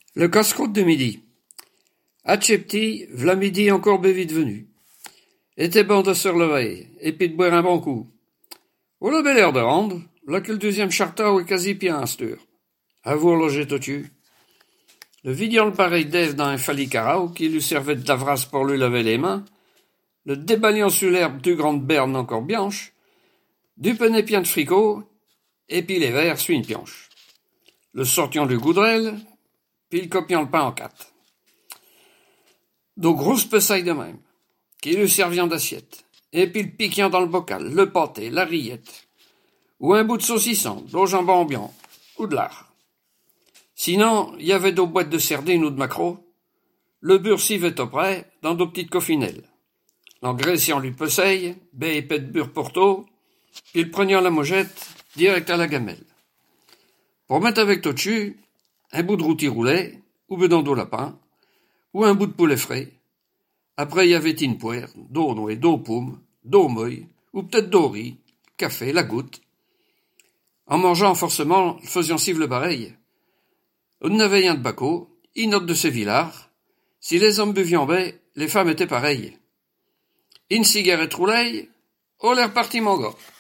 Le casse-croûte de midi. Hatchepti, v'là midi encore vite venu. Était bon de se relever, et puis de boire un bon coup. Oh la belle air de rendre, là que le deuxième chartau est quasi bien stur. À vous loger totu. Le vidion le pareil d'Ève dans un falicarao qui lui servait de lavrasse pour lui laver les mains, le déballion sur l'herbe du grande berne encore bianche, du penépien de fricot, et puis les verres sur une pionche. Le sortion du goudrel, puis le copiant le pain en quatre. D'eau grosse pessaille de même, qui lui serviant d'assiette, et puis le piquant dans le bocal, le pâté, la rillette, ou un bout de saucisson, d'eau jambon ambiant, ou de lard. Sinon, il y avait d'eau boîtes de sardines ou de maquereau, le beurre civait auprès, dans d'eau petites coffinelles. L'engraissant lui pessaille, baie épais de beurre porto, puis le prenant la mojette, direct à la gamelle. Pour mettre avec au-dessus, un bout de rôti roulé, ou bedon d'eau lapin, ou un bout de poulet frais. Après, il y avait une poire, d'eau nouée, d'eau pomme, d'eau meuille, ou peut-être d'eau riz, café, la goutte. En mangeant forcément, faisant suivre le pareil. On avait un de baco, une autre de ces villards. Si les hommes buviant baie, les femmes étaient pareilles. Une cigarette roulée, oh l'air parti mon gars.